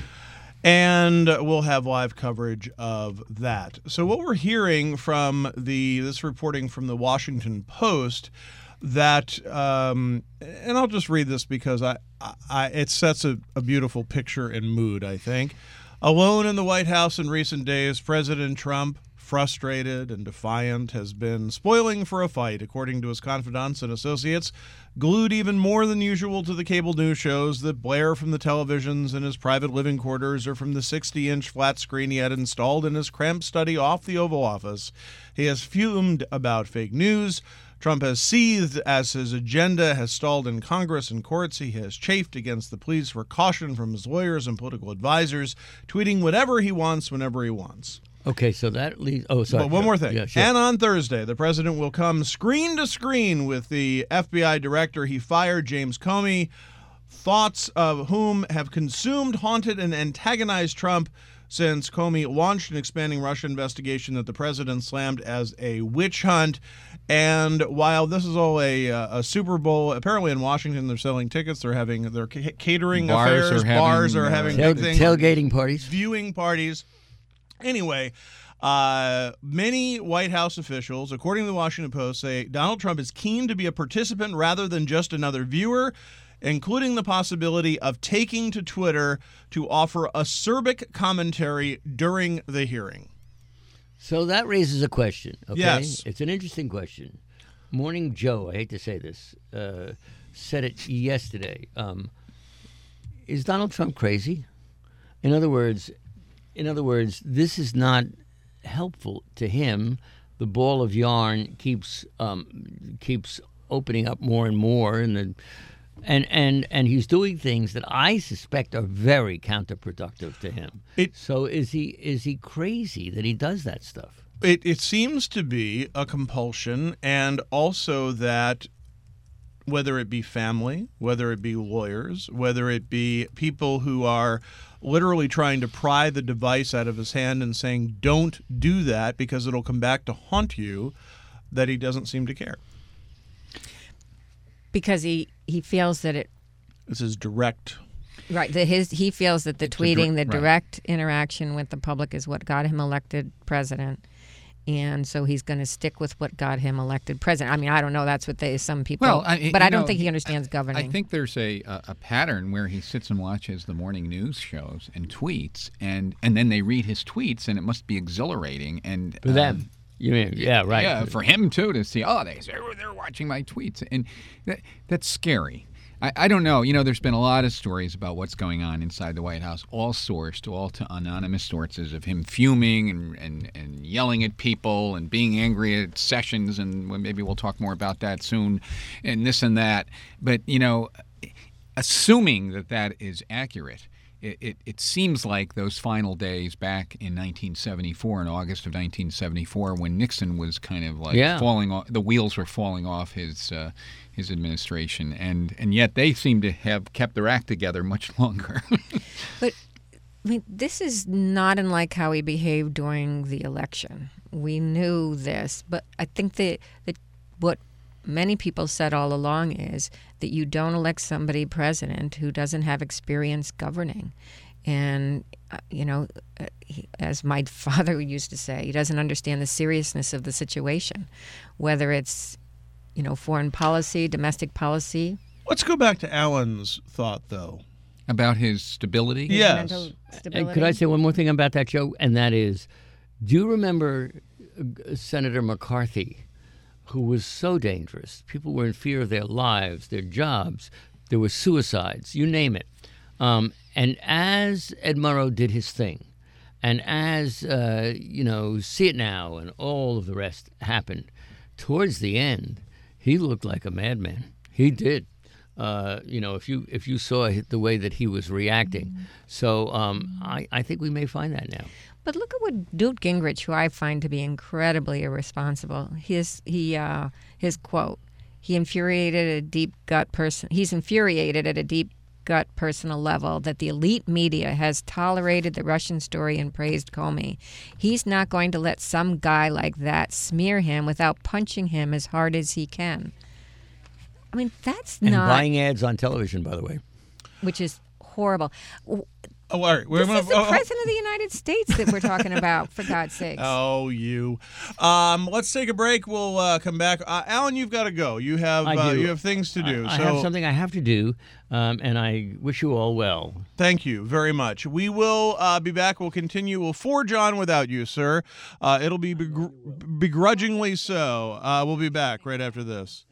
And we'll have live coverage of that. So what we're hearing from the this reporting from the Washington Post, that um, and I'll just read this because I, I it sets a, a beautiful picture and mood, I think. Alone in the White House in recent days, President Trump, frustrated and defiant, has been spoiling for a fight, according to his confidants and associates, glued even more than usual to the cable news shows that blare from the televisions in his private living quarters or from the sixty-inch flat screen he had installed in his cramped study off the Oval Office. He has fumed about fake news. Trump has seethed as his agenda has stalled in Congress and courts. He has chafed against the pleas for caution from his lawyers and political advisors, tweeting whatever he wants whenever he wants. Okay, so that leads. Oh, sorry. But one more thing. Yeah, sure. And on Thursday, the president will come screen to screen with the F B I director he fired, James Comey, thoughts of whom have consumed, haunted, and antagonized Trump since Comey launched an expanding Russia investigation that the president slammed as a witch hunt. And while this is all a, uh, a Super Bowl, apparently in Washington they're selling tickets. They're having their ca- catering Bars affairs. are having, Bars are uh, having Tail- big things. tailgating parties. Viewing parties. Anyway, uh, many White House officials, according to the Washington Post, say Donald Trump is keen to be a participant rather than just another viewer, including the possibility of taking to Twitter to offer acerbic commentary during the hearing. So that raises a question, okay? Yes. It's an interesting question. Morning Joe, I hate to say this, uh, said it yesterday. Um, is Donald Trump crazy? In other words, in other words, this is not helpful to him. The ball of yarn keeps um, keeps opening up more and more, and the and and and he's doing things that I suspect are very counterproductive to him. It- so is he is he crazy that he does that stuff? It, it seems to be a compulsion, and also that whether it be family, whether it be lawyers, whether it be people who are literally trying to pry the device out of his hand and saying, don't do that because it'll come back to haunt you, that he doesn't seem to care. Because he, he feels that it This is direct. right that his he feels that the It's a tweeting, dir- the right. direct interaction with the public is what got him elected president. And so he's going to stick with what got him elected president. I mean, I don't know. That's what they some people. Well, I- but you I don't know, think he understands governing. I think there's a, a a pattern where he sits and watches the morning news shows and tweets, and, and then they read his tweets, and it must be exhilarating. And For um, them. You mean, yeah, right. Yeah, for him too to see. Oh, they they're, they're watching my tweets, and that that's scary. I, I don't know. You know, there's been a lot of stories about what's going on inside the White House, all sourced, all to anonymous sources of him fuming and, and, and yelling at people and being angry at Sessions, and maybe we'll talk more about that soon, and this and that. But, you know, assuming that that is accurate, it, it, it seems like those final days back in nineteen seventy-four, in August of nineteen seventy-four, when Nixon was kind of like Yeah. falling off, the wheels were falling off his uh, his administration, and and yet they seem to have kept their act together much longer. But I mean, this is not unlike how he behaved during the election. We knew this, but I think that, that what many people said all along is that you don't elect somebody president who doesn't have experience governing. And, uh, you know, uh, he, as my father used to say, he doesn't understand the seriousness of the situation, whether it's, you know, foreign policy, domestic policy. Let's go back to Alan's thought, though. About his stability? his Yes. mental And stability. could I say one more thing about that, Joe? And that is, do you remember uh, Senator McCarthy, who was so dangerous? People were in fear of their lives, their jobs. There were suicides, you name it. Um, and as Ed Murrow did his thing, and as, uh, you know, See It Now and all of the rest happened, towards the end, he looked like a madman. He did. Uh, you know, if you if you saw the way that he was reacting. So um, I, I think we may find that now. But look at what Newt Gingrich, who I find to be incredibly irresponsible, his he uh, his quote, he infuriated a deep gut person. He's infuriated at a deep gut personal level that the elite media has tolerated the Russian story and praised Comey. He's not going to let some guy like that smear him without punching him as hard as he can. I mean, that's And not, buying ads on television, by the way. which is horrible. Oh, all right. We're This gonna, is the oh, president of the United States that we're talking about, for God's sakes. oh, you. Um, let's take a break. We'll uh, come back. Uh, Alan, you've got to go. You have I uh, do. you have things to do. I, I so have something I have to do, um, and I wish you all well. thank you very much. We will uh, be back. We'll continue. We'll forge on without you, sir. Uh, it'll be begr- begrudgingly so. Uh, we'll be back right after this.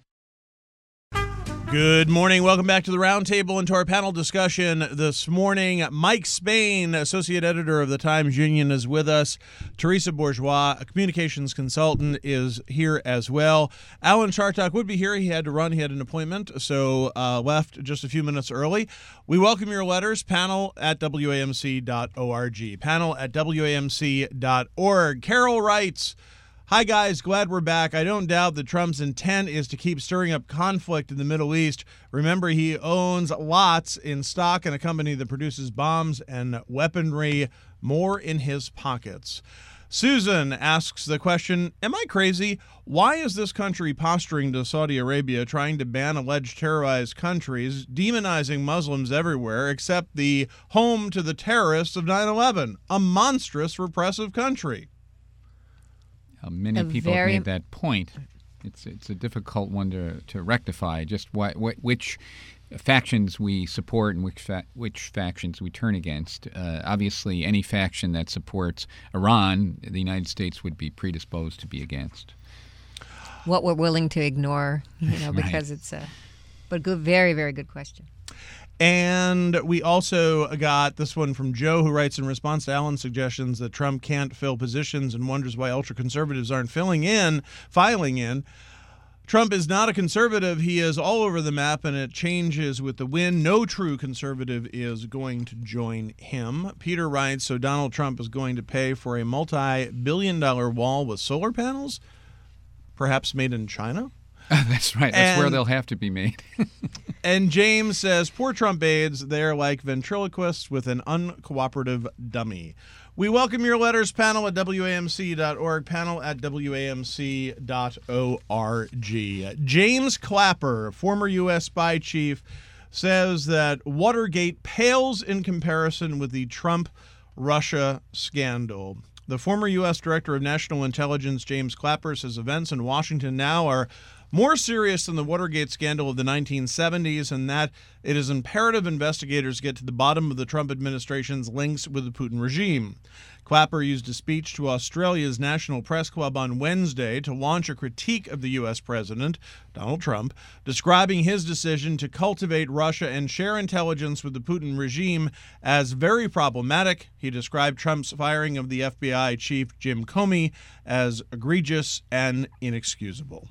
Good morning. Welcome back to the Roundtable and to our panel discussion this morning. Mike Spain, Associate Editor of the Times Union, is with us. Teresa Bourgeois, a communications consultant, is here as well. Alan Chartock would be here. He had to run. He had an appointment, so uh, left just a few minutes early. We welcome your letters. Panel at W A M C dot org. Panel at W A M C dot org. Carol writes, hi, guys. Glad we're back. I don't doubt that Trump's intent is to keep stirring up conflict in the Middle East. Remember, he owns lots in stock in a company that produces bombs and weaponry, more in his pockets. Susan asks the question, am I crazy? Why is this country posturing to Saudi Arabia, trying to ban alleged terrorized countries, demonizing Muslims everywhere, except the home to the terrorists of nine eleven, a monstrous repressive country? Uh, many A people very- have made that point. It's it's a difficult one to, to rectify. Just why, wh- which factions we support and which fa- which factions we turn against. Uh, obviously, any faction that supports Iran, the United States would be predisposed to be against. What we're willing to ignore, you know, Right. because it's a, but good, very, very good question. And we also got this one from Joe, who writes, in response to Alan's suggestions that Trump can't fill positions and wonders why ultra-conservatives aren't filling in, filing in. Trump is not a conservative. He is all over the map, and it changes with the win. No true conservative is going to join him. Peter writes, so Donald Trump is going to pay for a multi-billion dollar wall with solar panels, perhaps made in China? That's right. That's And- where they'll have to be made. And James says, poor Trump aides, they're like ventriloquists with an uncooperative dummy. We welcome your letters, panel at W A M C dot org, panel at W A M C dot org. James Clapper, former U S spy chief, says that Watergate pales in comparison with the Trump-Russia scandal. The former U S Director of National Intelligence, James Clapper, says events in Washington now are more serious than the Watergate scandal of the nineteen seventies, and that it is imperative investigators get to the bottom of the Trump administration's links with the Putin regime. Clapper used a speech to Australia's National Press Club on Wednesday to launch a critique of the U S president, Donald Trump, describing his decision to cultivate Russia and share intelligence with the Putin regime as very problematic. He described Trump's firing of the F B I chief Jim Comey as egregious and inexcusable.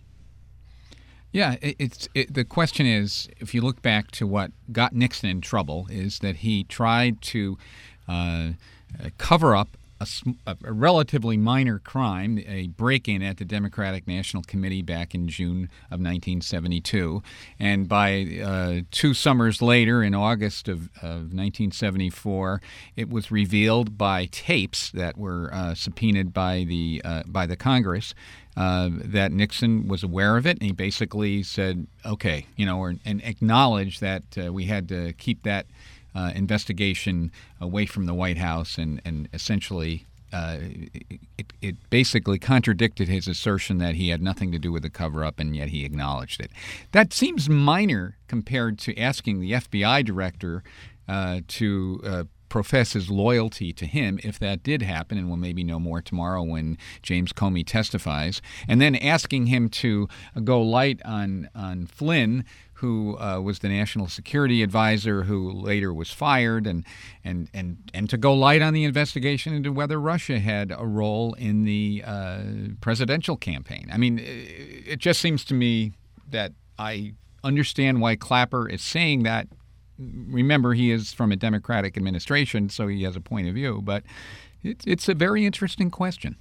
Yeah, it, it's it, the question is, if you look back to what got Nixon in trouble, is that he tried to uh, cover up a, sm- a relatively minor crime, a break-in at the Democratic National Committee back in June of nineteen seventy-two. And by uh, two summers later, in August of, of nineteen seventy-four, it was revealed by tapes that were uh, subpoenaed by the uh, by the Congress. Uh, that Nixon was aware of it, and he basically said, okay, you know, or, and acknowledged that uh, we had to keep that uh, investigation away from the White House, and, and essentially uh, it, it basically contradicted his assertion that he had nothing to do with the cover-up, and yet he acknowledged it. That seems minor compared to asking the F B I director uh, to uh, profess his loyalty to him, if that did happen, and we'll maybe know more tomorrow when James Comey testifies, and then asking him to go light on on Flynn, who uh, was the national security advisor, who later was fired, and and and and to go light on the investigation into whether Russia had a role in the uh, presidential campaign. I mean, it just seems to me that I understand why Clapper is saying that. Remember, he is from a Democratic administration, so he has a point of view, but it, it's a very interesting question.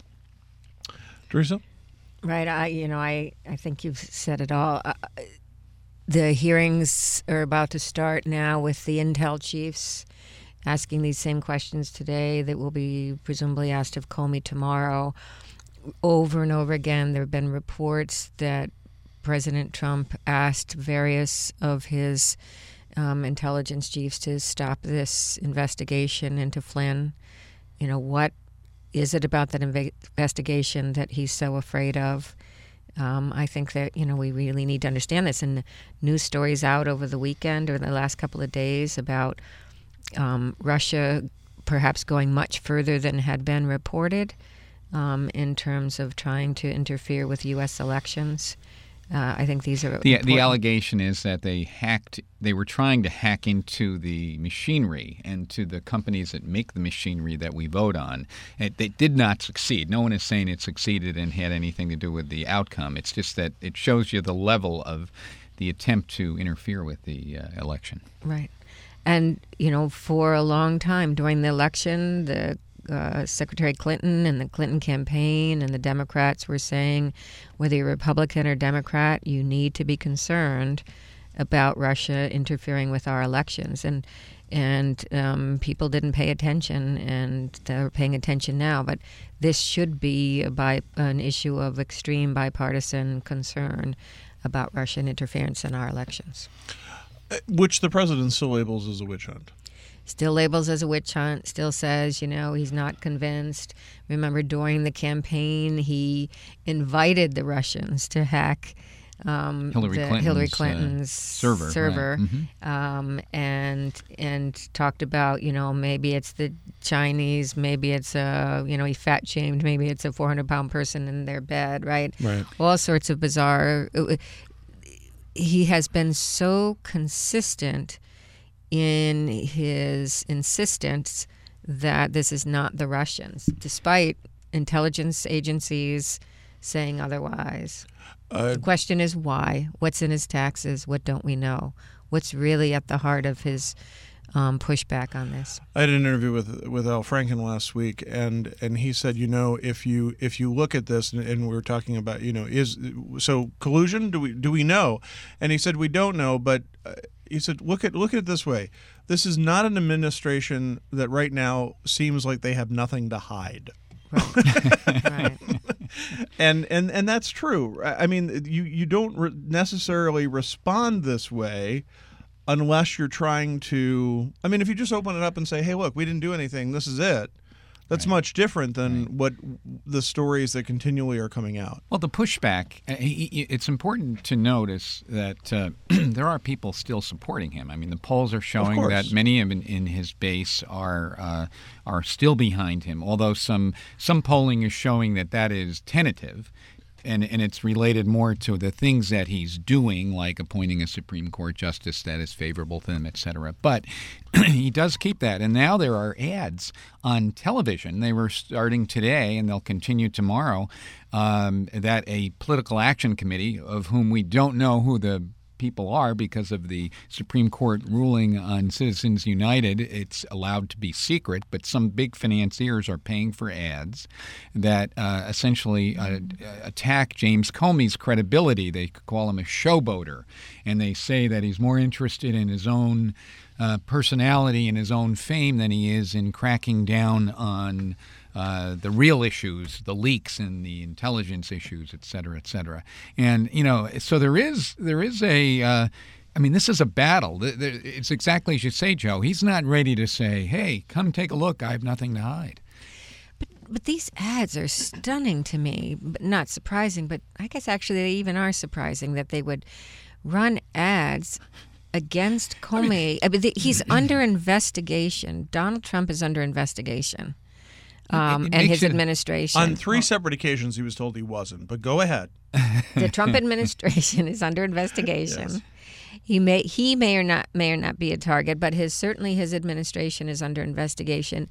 Teresa? Right. I, you know, I, I think you've said it all. Uh, the hearings are about to start now with the intel chiefs asking these same questions today that will be presumably asked of Comey tomorrow. Over and over again, there have been reports that President Trump asked various of his Um, intelligence chiefs to stop this investigation into Flynn. You know, what is it about that inve- investigation that he's so afraid of? Um, I think that, you know, we really need to understand this. And news stories out over the weekend or the last couple of days about um, Russia perhaps going much further than had been reported um, in terms of trying to interfere with U S elections. Uh, I think these are the important. the allegation is that they hacked. They were trying to hack into the machinery and to the companies that make the machinery that we vote on. It, they did not succeed. No one is saying it succeeded and had anything to do with the outcome. It's just that it shows you the level of the attempt to interfere with the uh, election. Right, and you know, for a long time during the election, the Uh, Secretary Clinton and the Clinton campaign and the Democrats were saying, whether you're Republican or Democrat, you need to be concerned about Russia interfering with our elections. And and um, people didn't pay attention, and they're paying attention now. But this should be a bi- an issue of extreme bipartisan concern about Russian interference in our elections. Which the president still labels as a witch hunt. Still labels as a witch hunt, still says, you know, he's not convinced. Remember, during the campaign, he invited the Russians to hack um, Hillary the Clinton's, Hillary uh, Clinton's server, server right. Mm-hmm. um, and and talked about, you know, maybe it's the Chinese, maybe it's a, you know, he fat shamed, maybe it's a four hundred pound person in their bed, right? Right. All sorts of bizarre. He has been so consistent in his insistence that this is not the Russians, despite intelligence agencies saying otherwise. Uh, the question is why? What's in his taxes? What don't we know? What's really at the heart of his um, pushback on this. I had an interview with with Al Franken last week, and, and he said, you know, if you if you look at this, and, and we were talking about, you know, is so collusion? Do we do we know? And he said we don't know, but uh, he said look at look at it this way: this is not an administration that right now seems like they have nothing to hide. Right. Right. And, and and that's true. I mean, you you don't re- necessarily respond this way unless you're trying to. I mean, if you just open it up and say, "Hey, look, we didn't do anything. This is it." That's Right. much different than Right. what the stories that continually are coming out. Well, the pushback, uh, he- he- it's important to notice that uh, there are people still supporting him. I mean, the polls are showing course. that many of in, in his base are uh, are still behind him, although some some polling is showing that that is tentative. And, and it's related more to the things that he's doing, like appointing a Supreme Court justice that is favorable to him, et cetera. But he does keep that. And now there are ads on television. They were starting today, and they'll continue tomorrow, um, that a political action committee, of whom we don't know who the people are because of the Supreme Court ruling on Citizens United. It's allowed to be secret, but some big financiers are paying for ads that uh, essentially uh, attack James Comey's credibility. They call him a showboater, and they say that he's more interested in his own uh, personality and his own fame than he is in cracking down on Uh, the real issues, the leaks and the intelligence issues, et cetera, et cetera. And, you know, so there is there is a, uh, I mean, this is a battle. It's exactly as you say, Joe. He's not ready to say, hey, come take a look. I have nothing to hide. But but these ads are stunning to me. But not surprising, but I guess actually they even are surprising that they would run ads against Comey. I mean, he's under investigation. Donald Trump is under investigation. Um, It- it and makes his it- administration. On three separate occasions, he was told he wasn't. But go ahead. The Trump administration is under investigation. Yes. He may he may or not may or not be a target, but his certainly his administration is under investigation.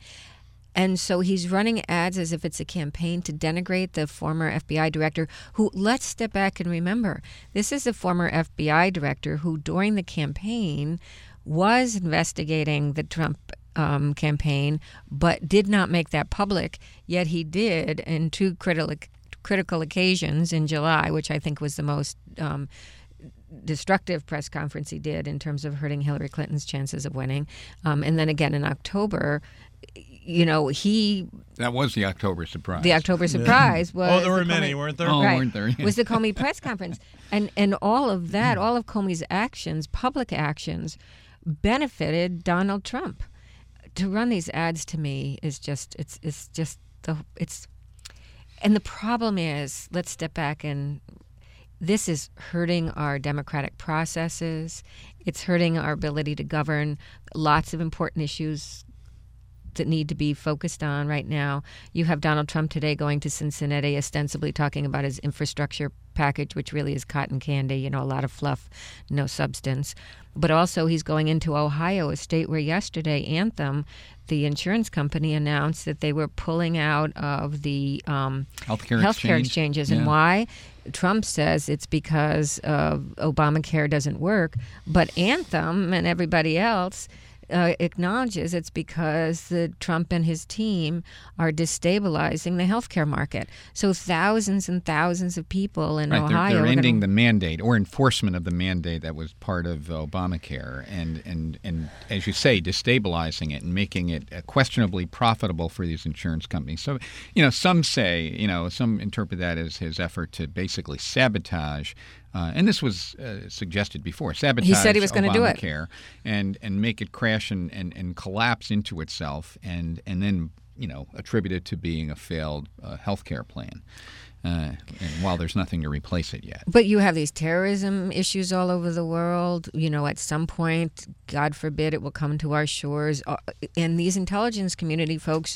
And so he's running ads as if it's a campaign to denigrate the former F B I director who, let's step back and remember, this is a former F B I director who during the campaign was investigating the Trump Um, campaign, but did not make that public. Yet he did in two critical critical occasions in July, which I think was the most um, destructive press conference he did in terms of hurting Hillary Clinton's chances of winning. Um, and then again in October, you know, he That was the October surprise. the October surprise was Oh, there were the many, Comey- weren't there? Oh, right, weren't there? was the Comey press conference, and and all of that, all of Comey's actions, public actions, benefited Donald Trump. To run these ads to me is just it's it's just the it's and the problem is, let's step back, and this is hurting our democratic processes. It's hurting our ability to govern lots of important issues that need to be focused on right now. You have Donald Trump today going to Cincinnati, ostensibly talking about his infrastructure package, which really is cotton candy, you know, a lot of fluff, no substance. But also he's going into Ohio, a state where yesterday Anthem, the insurance company, announced that they were pulling out of the um, Healthcare, healthcare exchange. exchanges. Yeah. And why? Trump says it's because of Obamacare doesn't work. But Anthem and everybody else Uh, acknowledges it's because the Trump and his team are destabilizing the healthcare market. So thousands and thousands of people in Right, they're, Ohio they're are ending gonna, the mandate or enforcement of the mandate that was part of Obamacare, and, and, and as you say, destabilizing it and making it uh, questionably profitable for these insurance companies. So, you know, some say, you know, some interpret that as his effort to basically sabotage. Uh, and this was uh, suggested before. Sabotage He said he was gonna do it. Obamacare and and make it crash and, and, and collapse into itself, and and then you know attribute it to being a failed uh, health care plan. Uh, and while there's nothing to replace it yet. But you have these terrorism issues all over the world. You know, at some point, God forbid, it will come to our shores. Uh, And these intelligence community folks,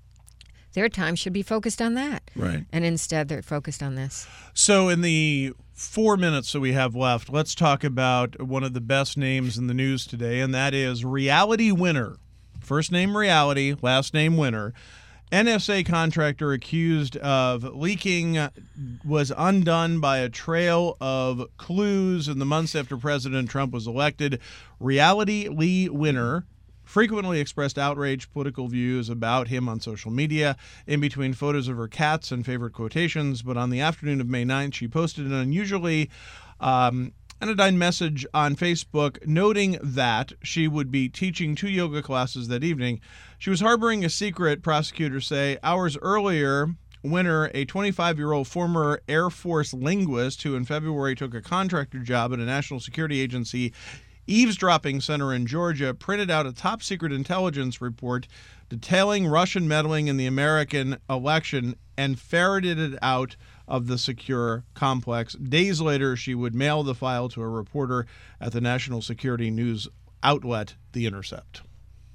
their time should be focused on that. Right. And instead, they're focused on this. So in the four minutes that we have left, let's talk about one of the best names in the news today, and that is Reality Winner. First name Reality, last name Winner. N S A contractor accused of leaking was undone by a trail of clues in the months after President Trump was elected. Reality Lee Winner frequently expressed outraged political views about him on social media, in between photos of her cats and favorite quotations. But on the afternoon of May ninth, she posted an unusually um, anodyne message on Facebook noting that she would be teaching two yoga classes that evening. She was harboring a secret, prosecutors say. Hours earlier, Winner, a twenty-five-year-old former Air Force linguist who in February took a contractor job at a national security agency eavesdropping center in Georgia, printed out a top-secret intelligence report detailing Russian meddling in the American election and ferreted it out of the secure complex. Days later, she would mail the file to a reporter at the national security news outlet, The Intercept.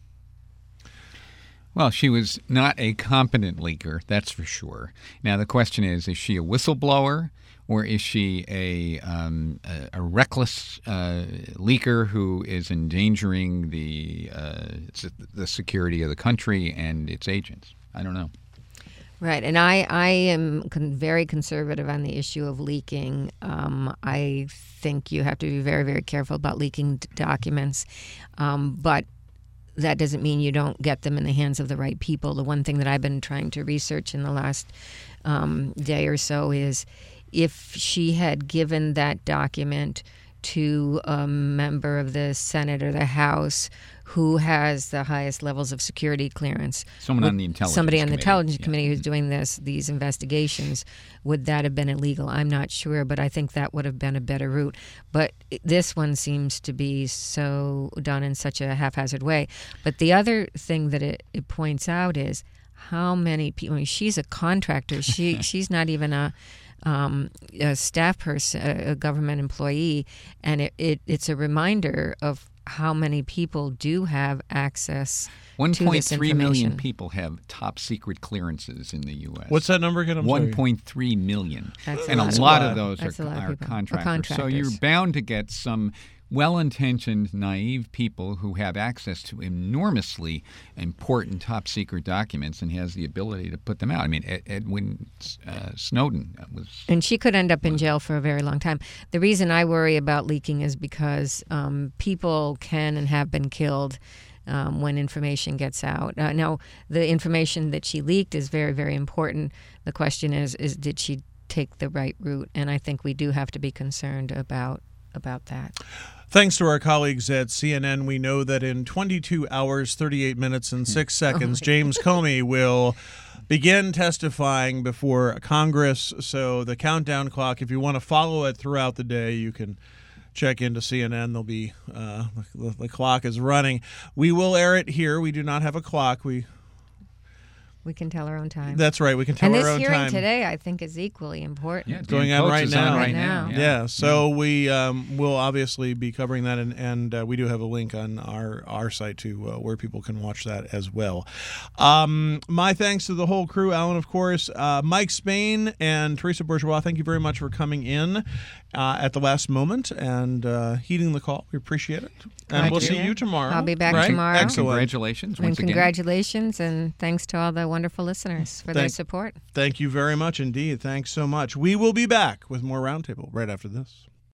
Well, she was not a competent leaker, that's for sure. Now, the question is, is she a whistleblower or is she a, um, a, a reckless uh, leaker who is endangering the, uh, the security of the country and its agents? I don't know. Right, and I, I am con- very conservative on the issue of leaking. Um, I think you have to be very, very careful about leaking d- documents, um, but that doesn't mean you don't get them in the hands of the right people. The one thing that I've been trying to research in the last um, day or so is if she had given that document to a member of the Senate or the House who has the highest levels of security clearance. Someone on the intelligence Somebody on the committee. intelligence Yeah. committee who's doing this, these investigations. Would that have been illegal? I'm not sure, but I think that would have been a better route. But this one seems to be so done in such a haphazard way. But the other thing that it, it points out is how many people, I mean, she's a contractor. She She's not even a... Um, a staff person, a, a government employee, and it, it, it's a reminder of how many people do have access one to point this three information. million people have top secret clearances in the U S. What's that number again? I'm sorry. one point three million. That's and a a lot. lot That's a of those That's a are, lot of are people. Or contractors. So you're contractors. bound to get some well-intentioned, naive people who have access to enormously important top-secret documents and has the ability to put them out. I mean, Ed, Edwin uh, Snowden was... And she could end up in jail for a very long time. The reason I worry about leaking is because um, people can and have been killed um, when information gets out. Uh, now, the information that she leaked is very, very important. The question is, is did she take the right route? And I think we do have to be concerned about about that. Thanks to our colleagues at C N N, we know that in twenty-two hours, thirty-eight minutes, and six seconds, James Comey will begin testifying before Congress. So the countdown clock, if you want to follow it throughout the day, you can check into C N N. There'll be uh, the, the clock is running. We will air it here. We do not have a clock. We We can tell our own time. That's right. We can tell and our this own hearing time. today, I think, is equally important. Yeah, Going Dan on Coates right is now. on right Right now. now. Yeah, so we um, will obviously be covering that, and, and uh, we do have a link on our, our site to uh, where people can watch that as well. Um, my thanks to the whole crew, Alan, of course, uh, Mike Spain and Teresa Bourgeois. Thank you very much for coming in uh, at the last moment and uh, heeding the call. We appreciate it. And Glad we'll to see be you here. tomorrow. I'll be back right? tomorrow. Excellent. Congratulations And once again. congratulations, and thanks to all the wonderful listeners for their Thank- support. Thank you very much indeed. Thanks so much. We will be back with more Roundtable right after this.